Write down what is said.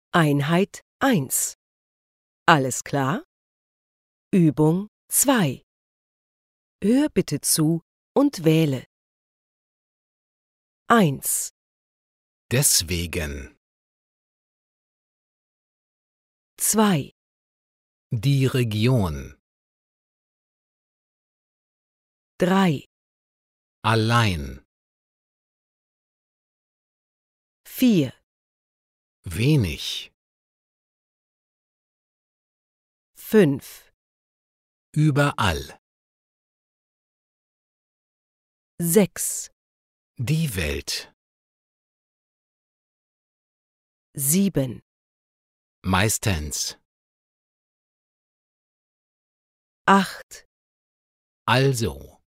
Einheit 1. Alles klar? Übung 2. Hör bitte zu und wähle. 1, Deswegen. 2, Die Region. 3, Allein. 4, Wenig. 5, Überall. 6, Die Welt. 7, Meistens. 8, Also.